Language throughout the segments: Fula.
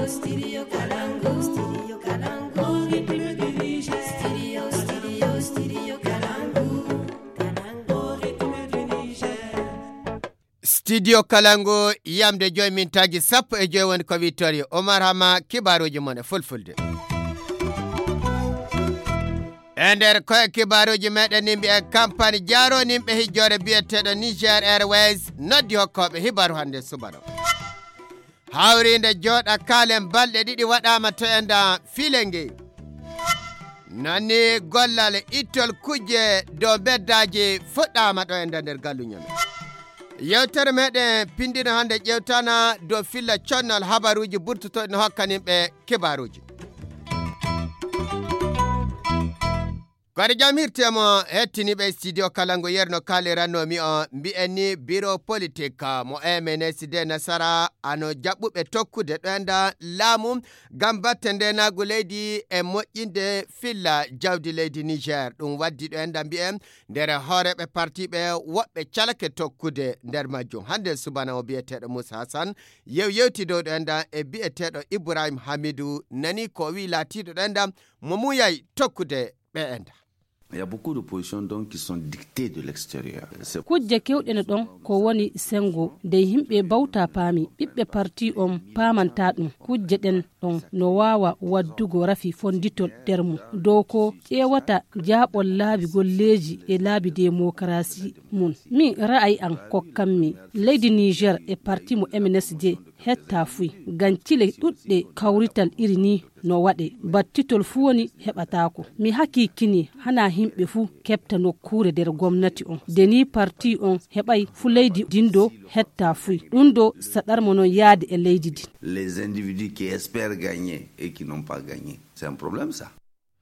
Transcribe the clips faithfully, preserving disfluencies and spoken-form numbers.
Studio Kalangu, Studio Kalangu, rythme du Niger. Studio, studio, studio Kalangu, Kalangu, rythme du Niger. Studio Kalangu yamde joy min tagi sappo e joy woni ko Victoria Omar Hama kibaruji mon fulfulde. Ender ko kibaruji meden nimbe e campagne jaro nimbe hijjore biyetedo Niger Airways noddi hokkobe hibaru hande subano. Hawrinde joda kalen balde didi wadama to enda filenge. Nani gollale itol kuje do beddaji fuddama do enda der gallunyam. Yewtere meden pindina hande jewtana do filla channel habaruji burtuto no hokkanimbe kibaruji. Kwari jamirtemo hettini be studio Kalangu yerno kalirano mi o mbi'eni bureau politique mo M N S D nasara ano jabbube tokkude ɗoenda laamu gam battende nagu leydi e moƴƴinde filla jawdi leydi Niger ɗum waddi ɗoenda mbi'en nder hooreɓe parti ɓe woɓɓe calake tokkude nder majjum hande subana o biyeteɗo Moussa Hassan yew yewti dow ɗoenda e biyeteɗo Ibrahim Hamidou nani ko wi latiɗo ɗoenda mo muyay tokkude ɓe enda. Il y a beaucoup de positions donc qui sont dictées de l'extérieur. Kujje kewɗene ɗon ko woni sengo de himɓe bawta paami ɓiɓɓe parti on pamanta ɗum kujje ɗen ɗon no wawa waddugo rafi fonditol nder mum dow ko ƴewata jaɓol laabi golleji e laabi démocratie mum min ra'ayi an kokkanmi leydi Niger e parti mo M N S D hetta fuy gan cile ɗuɗɗe kawrital iri ni no waɗe battitol fu woni heɓatako mi hakkikini hana himɓe fu kepta nokkure nder gomnati on deni parti on heɓay fu leydi dindo hetta fuy ɗum do saɗarmo non yaade e leydi din. Les individus qui espèrent gagner et qui n'ont pas gagné, c'est un problème ça.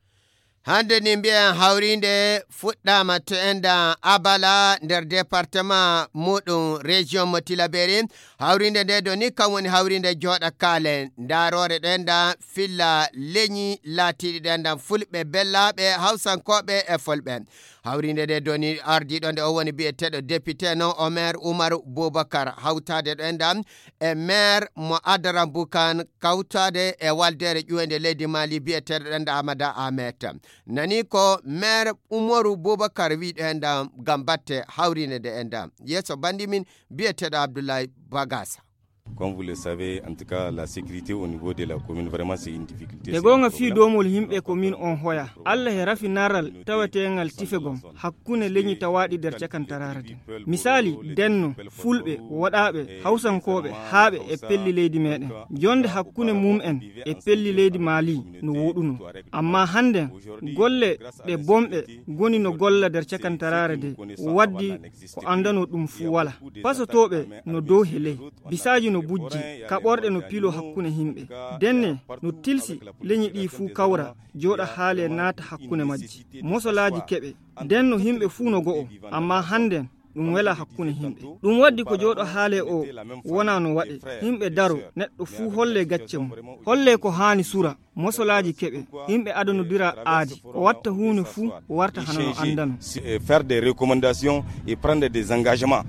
Hande ni mbiyen hawrinde fuɗɗama to enda Abala nder département muɗum région mo Tilaberi hawrinde nde do ni kam woni hawrinde joɗa kalen darore ɗo enda filla leñi laatiɗi ɗo enda fulɓe bellaɓe hawsankoɓe e folɓe hawrinde nde do ni ardiɗo nde o woni biyeteɗo député non o maire Oumar Boubacar hawtade ɗo enda e maire mo Adara Boukan kawtade e waldere ƴuwende leydi Mali biyeteɗo ɗo enda Amada Ahmed nani ko maire Umaru Boubacar wi ɗo enda gam batte hawrinde nde enda yeso bandi min biyeteɗo Abdoulaye Bagassa. Comme vous le savez, en tout cas, la sécurité au niveau de la commune, vraiment, c'est une difficulté. De gonga fi domol himɓe commune on hoya. Allah he rafi naral tawatengal tifegom hakkune leñi tawadi der cakantarara den. Misali denno fulɓe waɗaɓe hawsankoɓe haaɓe e pelli leydi meɗen. Jonde hakkune mum en e pelli leydi Mali no woɗuno. Amma hande golle ɗe bomɓe goni no golla der cakantarara de waddi ko andano ɗum fu wala. Pasotoɓe no dow hele. Bisaji no bujji kaɓorɗe no pilo hakkune himɓe denne no tilsi leñi ɗi fuu kawra joɗa haale naata hakkune majji mosolaji keɓe nden no himɓe fuu no go'o amma handen ɗum wela hakkune himɓe ɗum waddi ko joɗo haale o wona no waɗe himɓe daro neɗɗo fuu holle gacce mum holle ko haani sura mosolaji keɓe himɓe adonodira aadi o watta huune fuu o warta hana no andano faire des recommandations et prendre des engagements.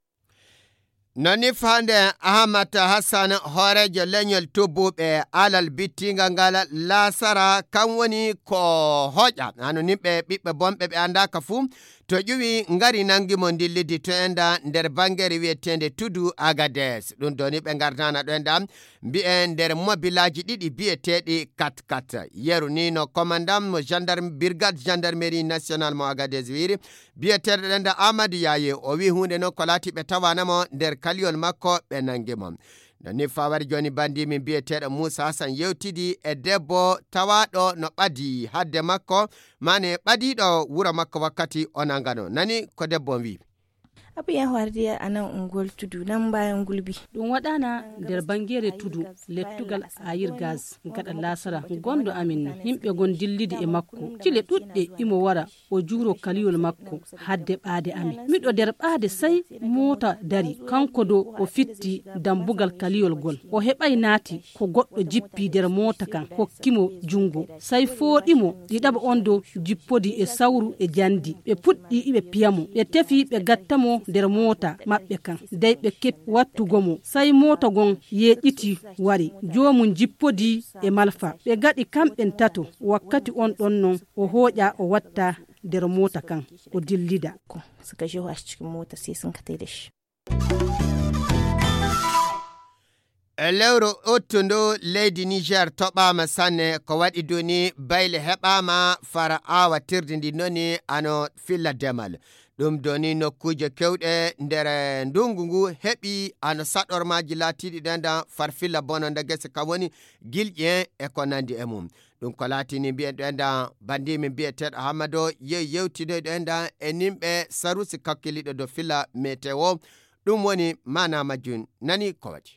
Nani fande Ahmad Hassan horejo leñol tubbuɓe alal bittinga ngala lasara kan woni ko hoƴa hano nimɓe ɓiɓɓe bomɓe ɓe andaka fu to ƴuwi ngari nangi mo dillidi to enda nder bangere wietende Tudu Agades ɗum doni ɓe garnana ɗo enda mbi'en nder mobilaji ɗiɗi biyeteɗi kat kat yeru ni no commandant mo gendarme brigade gendarmerie nationale mo Agades wiri biyeteɗo ɗo enda Amadou Yaye o wi hunde no ko laati ɓe tawanamo nder kaliyol makko ɓe nangi mo nani fawari joni bandi min biyeteɗo Moussa Hassan yewtidi e debbo tawaɗo no ɓadi hadde makko mane ɓadiɗo wuro makko wakkati o nangano nani ko debbo wi abu ya wardi anan ungol tudu nan bayan gulbi ɗum waɗana nder bangere tudu lettugal ayir gas gaɗa lasara gondo amin himɓe gon dillidi e makko cile ɗuɗɗe imo wara o juuro kaliyol makko hadde ɓaade amin miɗo nder ɓaade sai mota dari kanko do o fitti dambugal kaliyol gol o heɓay naati ko goɗɗo jippi nder mota kan hokkimo jungo sai fooɗimo ɗiɗaɓa on do jippodi e sawru e jandi ɓe puɗɗi iɓe piyamo ɓe tefi ɓe gattamo nder mota maɓɓe kan dey ɓe kep wattugo mo sai mota gon yeƴƴiti wari jomum jippodi e malfa ɓe gaɗi kamɓen tato wakkati on ɗon non o hooƴa o watta nder mota kan o dillida suka je a cikin mota sai sun katai da shi. e lewru ottundo leydi niger toɓama sanne ko waɗi doni bayle heɓama fara awatirde ndi noni ano filla demal ɗum doni nokkuje kewɗe nder ndungu ngu heɓi ano saɗormaji laatiɗi ɗenda far filla bononda gese ka woni gilƴe e ko nandi e mum ɗum ko laatini mbiyen ɗenda bandimi mbiyeteɗo hammado yehi yewtinoyɗo enda e nimɓe sarusi kakkiliɗo do filla météo ɗum woni mana majjun nani ko waɗi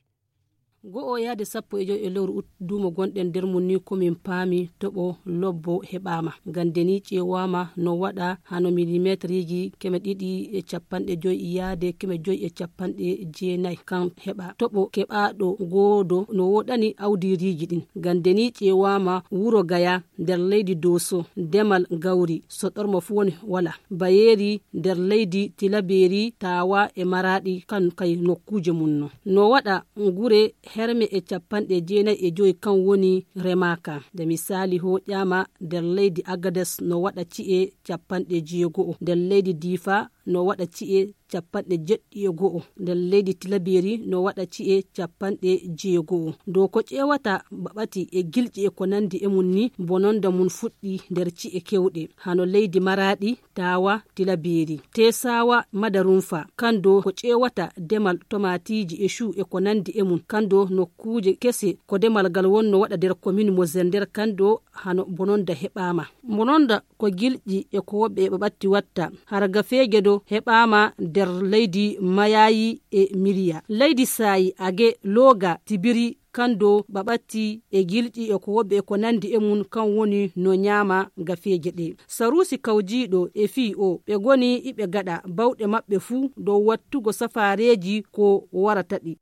go'o yaade sappo e joyi e lewru duumo gonɗen nder mum ni komin paami toɓo lobbo heɓama gande ni ƴewama no waɗa hano millimétre ji keme ɗiɗi e capanɗe joyi yaade keme joyi e capanɗe jeenayyi kan heɓa toɓo keɓaɗo goodo no woɗani awdiriji ɗin gande ni ƴewama wuro gaya nder leydi doso demal gawri so ɗormo fu woni wala bayeri nder leydi tilaberi tawa e maraɗi kan kay nokkuje mum no no waɗa gure herme e capanɗe jeenayyi e joyi kan woni remaka de misali hoƴama nder leydi agades no waɗa ci'e capanɗe jeego'o nder leydi difa no waɗa ci'e capanɗe jeɗɗi e go'o nder leydi tilaberi no waɗa ci'e capanɗe jeego'o dow ko ƴewata baɓati e gilƴi e ko nandi e mum ni bononda mum fuɗɗi nder ci'e kewɗe hano leydi maraɗi tawa tilaberi tesawa madarumfa kando ko ƴewata demal tomatiji e chou e ko nandi e mum kando nokkuje kese ko demal gal wonno waɗa nder commune mo zender kando hano bononda heɓama bononda ko gilƴi e ko woɓɓe e ɓaɓatti watta harga feege do heɓama nder leydi mayayi e miriya leydi sayi age loga tibiri kando baɓatti e gilɗi e ko woɓɓe ko nandi e mum kan woni no nyama gafeje ɗe sarusi kawjiɗo e fi o ɓe goni iɓe gaɗa bawɗe maɓɓe fuu dow wattugo safareji ko warata ɗi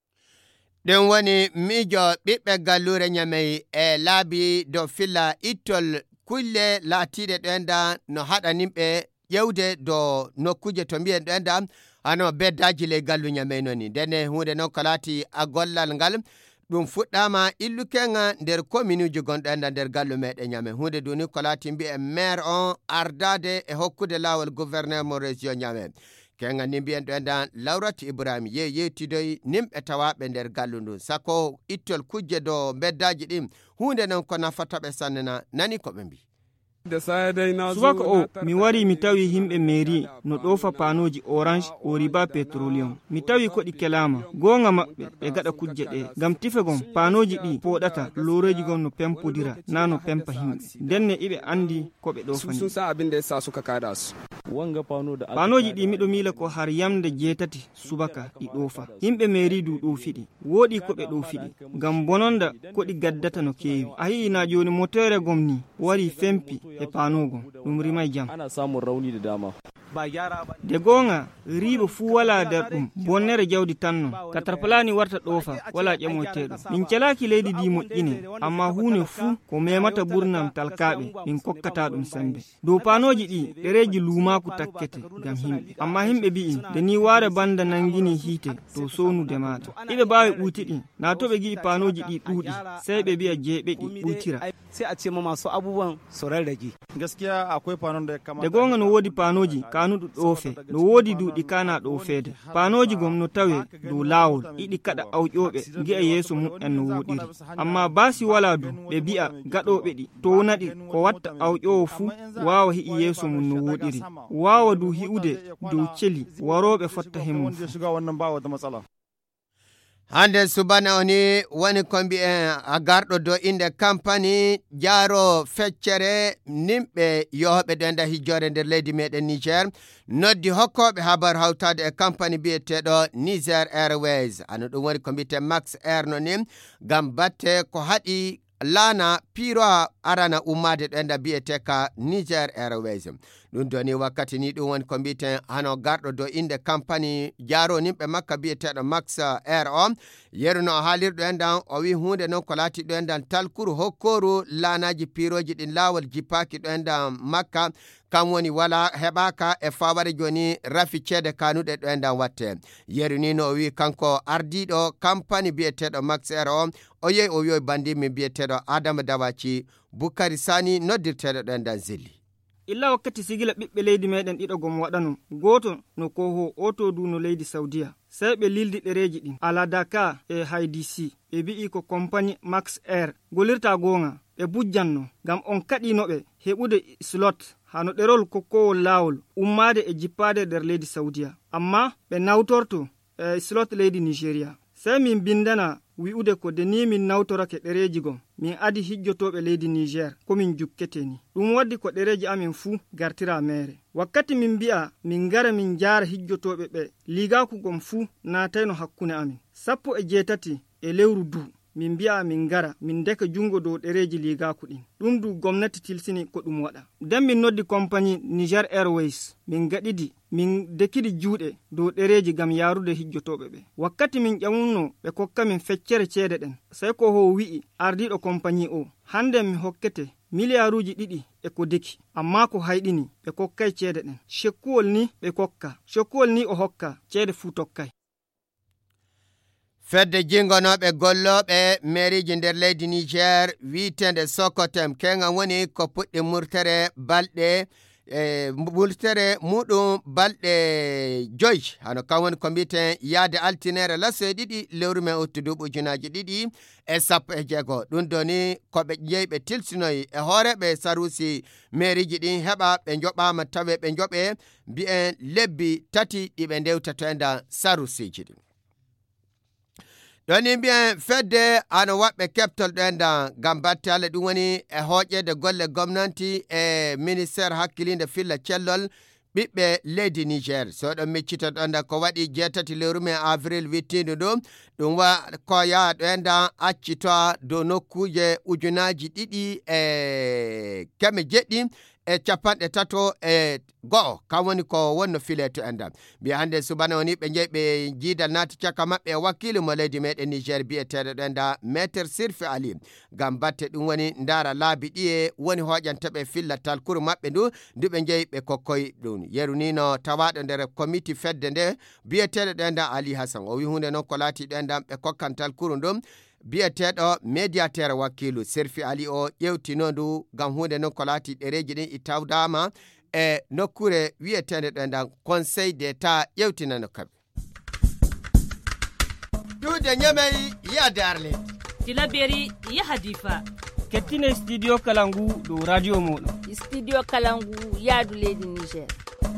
ɗum woni miijo ɓiɓɓe gallure nyamey e laabi dow filla ittol kulle laatiɗe ɗenda no haɗanimɓe ƴewde do nokkuje to mbiyen ɗenda hano beddaji ley gallu nyamey noni ndene hunde noon ko laati a gollal ngal ɗum fuɗɗama illukenga nder commune uji gonɗenda nder gallu meɗen nyame hunde duni ko laati mbiye maire on ardade e hokkude lawol gouverneur mo région nyame kenga ni mbiyen ɗenda lawrati ibrahima ye yettidoy nimɓe tawaɓe nder gallu ndu sako ittol kujje do beddaji ɗin hunde noon ko nafataɓe sannena nani koɓe mbi subaka o mi wari mi tawi himɓe mairie no ɗofa panoji orange o riba petroleum mi tawi koɗi kelama gonga maɓɓe ɓe gaɗa kujje ɗe gam tifegon panoji ɗi poɗata loreji gon no pempodira na no pempa himɓe ndenne iɓe andi ko ɓe ɗofani panoji ɗi miɗo mila ko har yamde jeetati subaka ɗi ɗofa himɓe mairie du ɗofiɗi woɗi ko ɓe ɗofiɗi gam bononda koɗi gaddata no kewi a yina joni motere gomni wari fempi e panogon ɗum rimay jam ana samun rauni da dama de gonga riba fu wala der ɗum bonnere jawdi tanno katarpalani warta ɗofa wala ƴemoteɗo min calaki leydi di moƴƴine amma hunde fu ko memata ɓurnam talkaɓe min kokkata ɗum sembe dow panoji ɗi ɗereji lumaku takkete gam himɓe amma himɓe bi'i de ni ware banda nangini hiite to sownude maɗa iɓe bawi ɓuutiɗi na to ɓe gi'i panoji ɗi ɗuuɗi sey ɓe biya jeeɓe ɗi ɓuutira sai a ce ma masu abubuwan su rarrage gaskiya akwai panon da ya kamata de gonga no wodi panoji kanuɗo ɗofe no wodi duuɗi kana ɗofede panoji gom no tawe dow lawol iɗi kaɗa awƴoɓe gi'a yeeso mu'en no woɗiri amma basi wala du ɓe bi'a gaɗoɓe ɗi to naɗi ko watta awƴowo fu wawa hi'i yeeso mum no woɗiri wawa du hi'ude dow celi waroɓe fotta hemum hande subana oni woni kombi en a garɗo do inde campagne jaaro feccere nimɓe yohoɓe ɗenda hijjore nder leydi meɗen Niger noddi hokkoɓe habaru hawtade e campagne biyeteɗo Niger Airways ano ɗum woni ko mbite Max Air no nim gam batte ko haɗi laana piroa arana ummade ɗo enda biyete ka Niger Airways ɗum doni wakkati ni ɗum woni ko mbiten hano garɗo dow inde campagne jaronimɓe makka biyeteɗo Max Air o yeruno haalirɗo endan o wi hunde noon ko laati ɗo endan talkuru hokkoru lanaji piroji ɗin lawol jippaki ɗo endan makka kam woni wala heɓaka e faware joni rafi ceede kanuɗe ɗo endan watte yeruni no o wi kanko ardiɗo campagne biyeteɗo Max Air o o yehi o wiyoy bandimi biyeteɗo Adama Dawaci Bukari Sani noddirteɗo ɗo endan zilli illa wakkati sigila ɓiɓɓe leydi meɗen ɗiɗo gom waɗano goto no koho oto du no leydi Saudiya sey ɓe lildi ɗereji ɗin ala Dakar e Haydisi ɓe bi'i ko compagnie Max Air golirta gonga ɓe bujjanno gam on kaɗinoɓe heɓude slot hano ɗerol kokkowol lawol ummade e jippade nder leydi Saudiya amma ɓe nawtorto e slot leydi Nigeria sey min bindana wi'ude ko deni min nawtorake ɗereji gon min adi hijjotoɓe leydi Niger komin jukketeni ɗum waddi ko ɗereji amin fuu gartira mere wakkati min mbi'a min gara min jara hijjotoɓe ɓe ligaku gon fuu natayno hakkune amin sappo e jeetati e lewru du min mbi'a min gara min deka jungo dow ɗereji ligaku ɗin ɗum du gomnati tilsini ko ɗum waɗa nden min noddi compagnie Niger Airways min gaɗidi min dekidi juuɗe dow ɗereji gam yarude hijjotoɓe ɓe wakkati min ƴamumno ɓe kokka min feccere ceede ɗen sey ko ho wi'i ardiɗo compagnie o hande mi hokkete miliyaruji ɗiɗi e ko deki amma ko hayɗini ɓe kokkay ceede ɗen cekkuwol ni ɓe kokka cekkuwol ni o hokka ceede fuu tokkay fedde jingonoɓe golloɓe mairiji nder leydi Niger wiitende Sokotem kengan woni ko puɗɗi murtere balɗe e murtere muɗum balɗe joyi hano kam woni ko mbiten yaade altinere lasso e ɗiɗi lewru men uttudu ujunaji ɗiɗi e sappo e jeego ɗum doni koɓe jeeyi ɓe tilsinoyi e hooreɓe sarusi mairiji ɗin heɓa ɓe joɓama tawe ɓe joɓe mbi'en lebbi tati ɗiɓe ndewtato enda sarusiji ɗin ɗoni mbiyen fedde ano waɓɓe keptol ɗo enda gam batte Allah ɗum woni e hooƴede golle gomnanti e ministére hakkilinde filla cellol ɓiɓɓe leydi Niger so ɗon miccita ɗo enda ko waɗi jeetati lewru men avril wittindu ɗum ɗum wa ko yaa ɗo enda accitoa dow nokkuje ujunaji ɗiɗi e keme jeɗɗi e capanɗe tato e go'o kam woni ko wonno file to enda mbiya hande subana woni ɓe jeeyi ɓe jiidal naati caka maɓɓe e wakkile mo leydi meɗen Niger biyeteɗo ɗo enda maître Sirfi Ali gam batte ɗum woni ndara laabi ɗi e woni hoƴanteɓe filla talkuru maɓɓe ndu ndu ɓe jeeyi ɓe kokkoy ɗum yerunino tawaɗo nder comité fedde nde biyeteɗo ɗo enda Ali Hassan o wi hunde noon ko laati ɗo enda ɓe kokkan talkuru ɗum biyeteɗo médiateur wakkilu Sirfi Ali o ƴewtino ndu gam hunde noon ko laati ɗereji ɗin i tawdama e nokkure wiyetede ɗo ndan conseil d'état ƴewtinano kaɓe duude ñamey yiyade arle tilaberi yaha difa kettine studio kalangu dow radio moɗon studio kalangu yaadu leydi Niger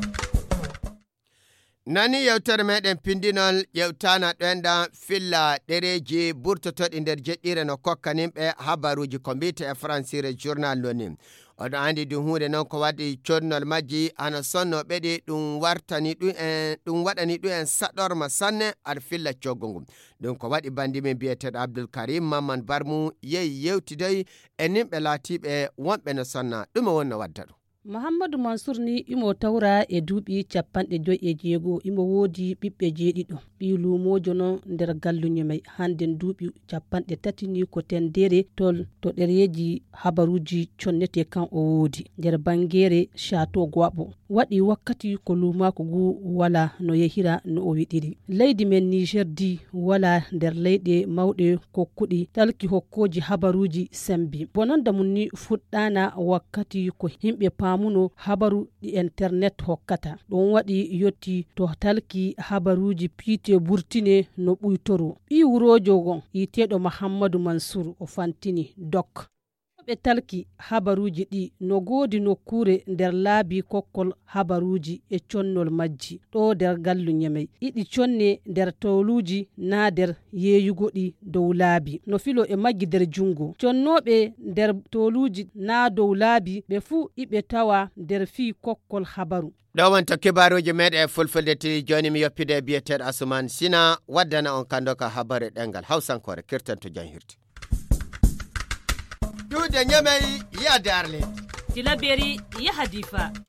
nani yewtere meɗen pindinol ƴewtana ɗo enda filla ɗereji burtotoɗi nder jeɗɗire no kokkanimɓe habaruji ko mbite e francire journal noni oɗo andi ɗum hunde noon ko waɗi connol majji ana sonno ɓeɗi ɗum wartani ɗum en ɗum waɗani ɗum en saɗorma sanne aɗa filla coggo ngum ɗum ko waɗi bandimi biyeteɗo Abdoul Karim Mamman Barmou yehi yewtidoy e nimɓe laatiɓe wonɓe no sonna ɗum o wonno wadda ɗum Muhammadu Mansour ni imo tawra e duuɓi capanɗe joyi e jeego imo woodi ɓiɓɓe jeeɗiɗo ɓi luumojo noon nder galluño may hannden duuɓi capanɗe tati ni ko tendere tol to ɗereji habaruji connete kan o woodi nder bangere chateau goaɓo waɗi wakkati ko luumako ngu wala no yehira no o wiɗiri leydi men Niger di wala nder leyɗe mawɗe kokkuɗi talki hokkoji habaruji sembi bononda mum ni fuɗɗana wakkati ko himɓe paamuno habaru ɗi internet hokkata ɗum waɗi yotti to talki habaruji piite burtine no ɓuytoro ɓi wurojo gon yiteɗo Muhammadu Mansour o fantini dok ɓe talki habaruji ɗi no goodi nokkure nder laabi kokkol habaruji e connol majji ɗo nder gallu ñamey ɗiɗi conne nder towluji na nder yeeyugo ɗi dow laabi no filo e maggi nder jungo connoɓe nder towluji na dow laabi ɓe fuu iɓe tawa nder fii kokkol habaru ɗo wonto kibaruji meɗe e fulfulde tiri joni mi yoppide biyeteɗo Asuman Sina waddana on kando ka habare ɗengal hawsankore kirtanto janhirde du da nyamai ya darle Tilaberi ya hadifa.